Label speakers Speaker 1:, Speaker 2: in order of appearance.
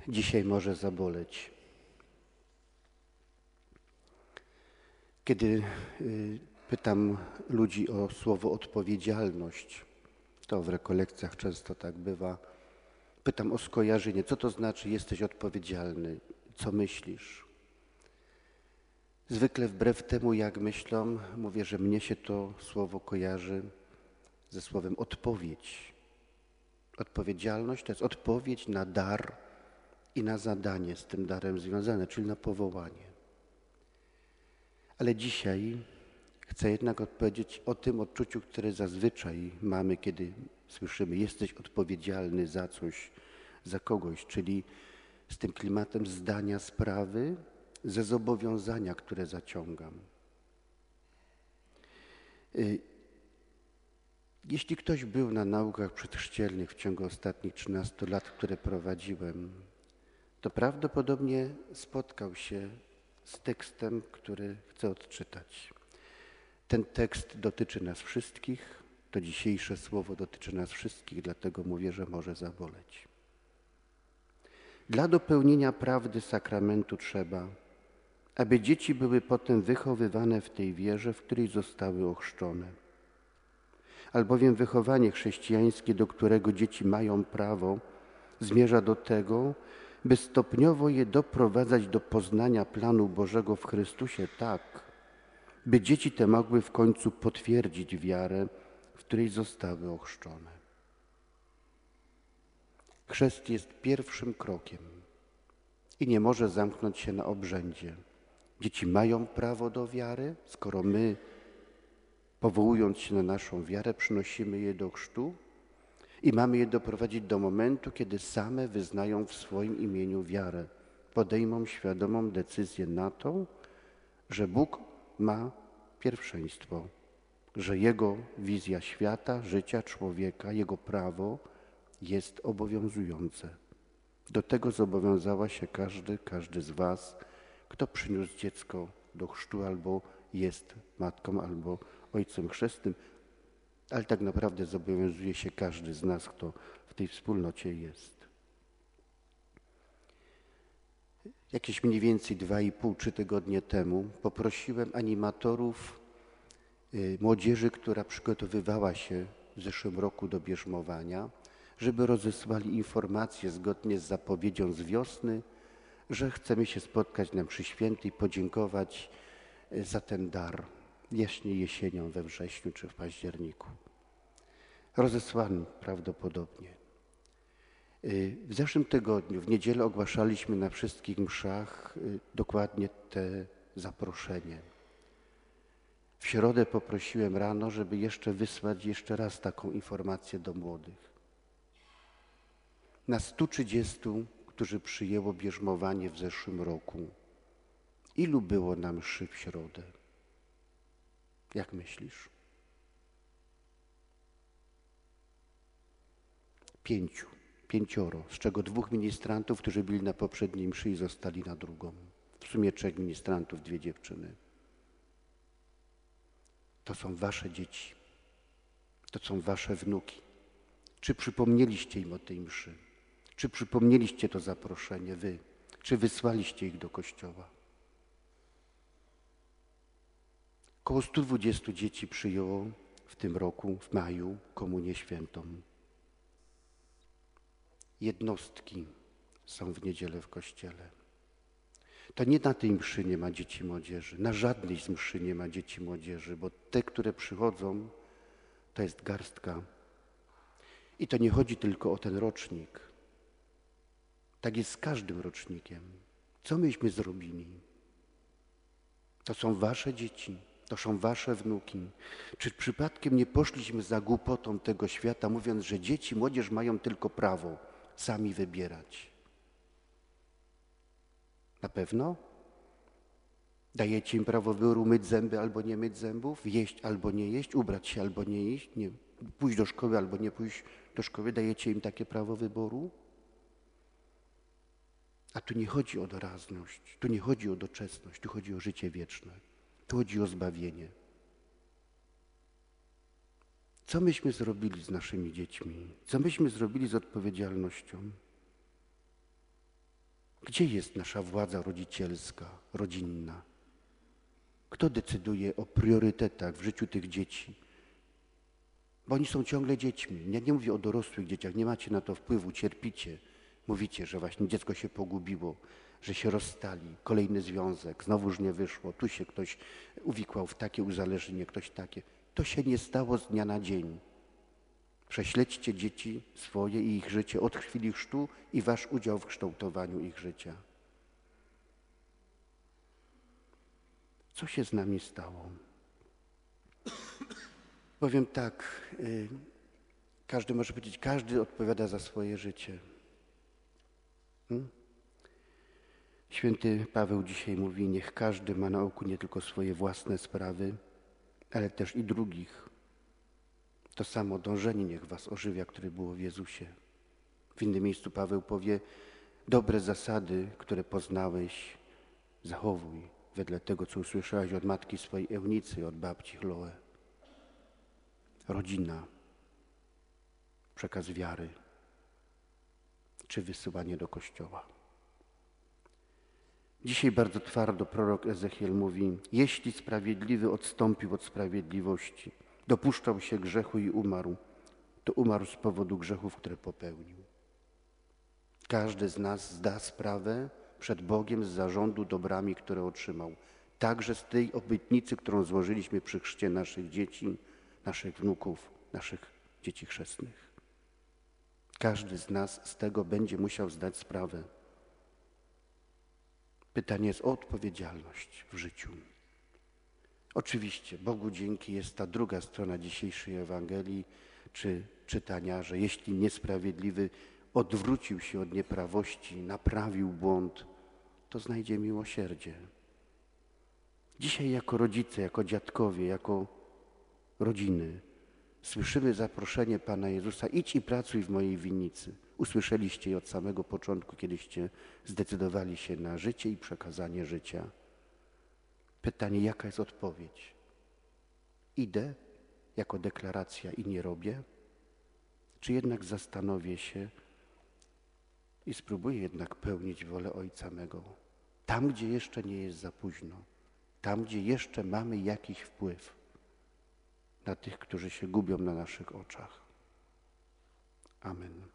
Speaker 1: Dzisiaj może zaboleć. Kiedy pytam ludzi o słowo odpowiedzialność, to w rekolekcjach często tak bywa, pytam o skojarzenie, co to znaczy jesteś odpowiedzialny, co myślisz? Zwykle wbrew temu, jak myślą, mówię, że mnie się to słowo kojarzy ze słowem odpowiedź. Odpowiedzialność to jest odpowiedź na dar i na zadanie z tym darem związane, czyli na powołanie. Ale dzisiaj chcę jednak odpowiedzieć o tym odczuciu, które zazwyczaj mamy, kiedy słyszymy jesteś odpowiedzialny za coś, za kogoś, czyli z tym klimatem zdania sprawy ze zobowiązania, które zaciągam. Jeśli ktoś był na naukach przedchrzcielnych w ciągu ostatnich 13 lat, które prowadziłem, to prawdopodobnie spotkał się z tekstem, który chcę odczytać. Ten tekst dotyczy nas wszystkich, to dzisiejsze słowo dotyczy nas wszystkich, dlatego mówię, że może zaboleć. Dla dopełnienia prawdy sakramentu trzeba, aby dzieci były potem wychowywane w tej wierze, w której zostały ochrzczone. Albowiem wychowanie chrześcijańskie, do którego dzieci mają prawo, zmierza do tego, by stopniowo je doprowadzać do poznania planu Bożego w Chrystusie tak, by dzieci te mogły w końcu potwierdzić wiarę, w której zostały ochrzczone. Chrzest jest pierwszym krokiem i nie może zamknąć się na obrzędzie. Dzieci mają prawo do wiary, skoro my, powołując się na naszą wiarę, przynosimy je do chrztu i mamy je doprowadzić do momentu, kiedy same wyznają w swoim imieniu wiarę, podejmą świadomą decyzję na to, że Bóg ma pierwszeństwo, że Jego wizja świata, życia człowieka, Jego prawo jest obowiązujące. Do tego zobowiązała się każdy z was, kto przyniósł dziecko do chrztu albo jest matką, albo ojcem chrzestnym, ale tak naprawdę zobowiązuje się każdy z nas, kto w tej wspólnocie jest. Jakieś mniej więcej 2,5-3 tygodnie temu poprosiłem animatorów młodzieży, która przygotowywała się w zeszłym roku do bierzmowania, żeby rozesłali informacje zgodnie z zapowiedzią z wiosny, że chcemy się spotkać na mszy świętej, podziękować za ten dar, jaśnie jesienią, we wrześniu czy w październiku. Rozesłany prawdopodobnie. W zeszłym tygodniu, w niedzielę ogłaszaliśmy na wszystkich mszach dokładnie te zaproszenie. W środę poprosiłem rano, żeby wysłać jeszcze raz taką informację do młodych. Na 130, którzy przyjęło bierzmowanie w zeszłym roku, ilu było na mszy w środę? Jak myślisz? 5, z czego 2 ministrantów, którzy byli na poprzedniej mszy i zostali na drugą. W sumie 3 ministrantów, 2 dziewczyny. To są wasze dzieci. To są wasze wnuki. Czy przypomnieliście im o tej mszy? Czy przypomnieliście to zaproszenie wy? Czy wysłaliście ich do kościoła? Około 120 dzieci przyjęło w tym roku, w maju, komunię świętą. Jednostki są w niedzielę w kościele. To nie na tej mszy nie ma dzieci młodzieży, na żadnej z mszy nie ma dzieci młodzieży, bo te, które przychodzą, to jest garstka. I to nie chodzi tylko o ten rocznik. Tak jest z każdym rocznikiem. Co myśmy zrobili? To są wasze dzieci, to są wasze wnuki. Czy przypadkiem nie poszliśmy za głupotą tego świata, mówiąc, że dzieci, młodzież mają tylko prawo sami wybierać? Na pewno? Dajecie im prawo wyboru myć zęby albo nie myć zębów, jeść albo nie jeść, ubrać się albo nie jeść, pójść do szkoły albo nie pójść do szkoły. Dajecie im takie prawo wyboru? A tu nie chodzi o doraźność, tu nie chodzi o doczesność, tu chodzi o życie wieczne, tu chodzi o zbawienie. Co myśmy zrobili z naszymi dziećmi? Co myśmy zrobili z odpowiedzialnością? Gdzie jest nasza władza rodzicielska, rodzinna? Kto decyduje o priorytetach w życiu tych dzieci? Bo oni są ciągle dziećmi. Ja nie mówię o dorosłych dzieciach, nie macie na to wpływu, cierpicie. Mówicie, że właśnie dziecko się pogubiło, że się rozstali, kolejny związek, znowuż nie wyszło, tu się ktoś uwikłał w takie uzależnienie, ktoś takie. To się nie stało z dnia na dzień. Prześledźcie dzieci swoje i ich życie od chwili chrztu i wasz udział w kształtowaniu ich życia. Co się z nami stało? Powiem tak, każdy może powiedzieć, każdy odpowiada za swoje życie. Święty Paweł dzisiaj mówi, niech każdy ma na oku nie tylko swoje własne sprawy, ale też i drugich. To samo dążenie niech was ożywia, które było w Jezusie. W innym miejscu Paweł powie, dobre zasady, które poznałeś, zachowuj wedle tego, co usłyszałeś od matki swojej Eunicy, od babci Chloe. Rodzina, przekaz wiary, czy wysyłanie do kościoła. Dzisiaj bardzo twardo prorok Ezechiel mówi, jeśli sprawiedliwy odstąpił od sprawiedliwości, dopuszczał się grzechu i umarł, to umarł z powodu grzechów, które popełnił. Każdy z nas zda sprawę przed Bogiem z zarządu dobrami, które otrzymał. Także z tej obietnicy, którą złożyliśmy przy chrzcie naszych dzieci, naszych wnuków, naszych dzieci chrzestnych. Każdy z nas z tego będzie musiał zdać sprawę. Pytanie jest o odpowiedzialność w życiu. Oczywiście Bogu dzięki jest ta druga strona dzisiejszej Ewangelii, czy czytania, że jeśli niesprawiedliwy odwrócił się od nieprawości, naprawił błąd, to znajdzie miłosierdzie. Dzisiaj jako rodzice, jako dziadkowie, jako rodziny słyszymy zaproszenie Pana Jezusa, idź i pracuj w mojej winnicy. Usłyszeliście je od samego początku, kiedyście zdecydowali się na życie i przekazanie życia. Pytanie, jaka jest odpowiedź? Idę jako deklaracja i nie robię? Czy jednak zastanowię się i spróbuję jednak pełnić wolę Ojca mego? Tam, gdzie jeszcze nie jest za późno. Tam, gdzie jeszcze mamy jakiś wpływ na tych, którzy się gubią na naszych oczach. Amen.